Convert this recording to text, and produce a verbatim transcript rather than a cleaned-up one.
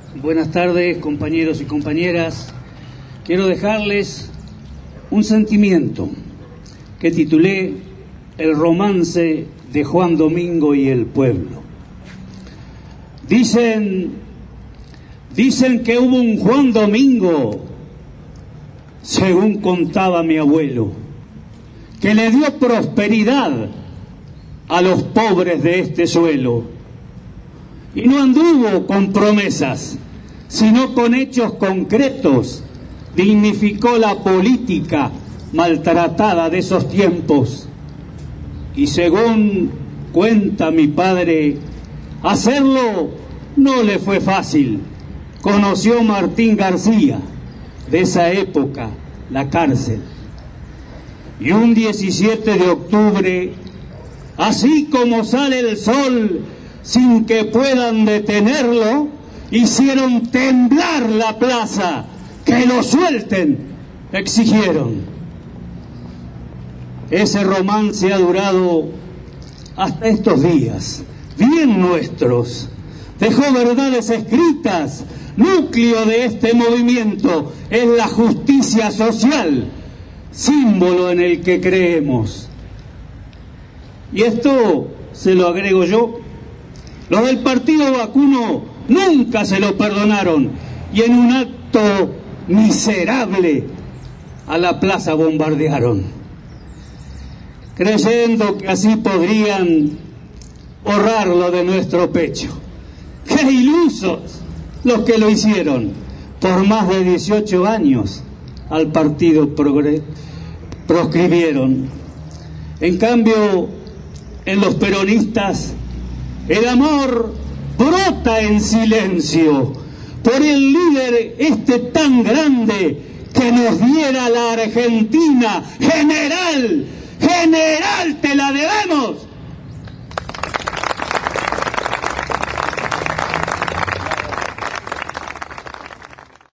Buenas tardes, compañeros y compañeras. Quiero dejarles un sentimiento que titulé El romance de Juan Domingo y el pueblo. Dicen, dicen que hubo un Juan Domingo, según contaba mi abuelo, que le dio prosperidad a los pobres de este suelo. Y no anduvo con promesas, sino con hechos concretos. Dignificó la política maltratada de esos tiempos. Y según cuenta mi padre, hacerlo no le fue fácil. Conoció Martín García, de esa época, la cárcel. Y un diecisiete de octubre, así como sale el sol, sin que puedan detenerlo, hicieron temblar la plaza. ¡Que lo suelten!, exigieron. Ese romance ha durado hasta estos días, bien nuestros. Dejó verdades escritas. Núcleo de este movimiento es la justicia social, símbolo en el que creemos. Y esto se lo agrego yo. Los del partido vacuno nunca se lo perdonaron y en un acto miserable a la plaza bombardearon, creyendo que así podrían borrarlo de nuestro pecho. ¡Qué ilusos los que lo hicieron! Por más de dieciocho años al partido progre- proscribieron. En cambio, en los peronistas, el amor brota en silencio por el líder este tan grande que nos diera la Argentina. General, general, te la debemos.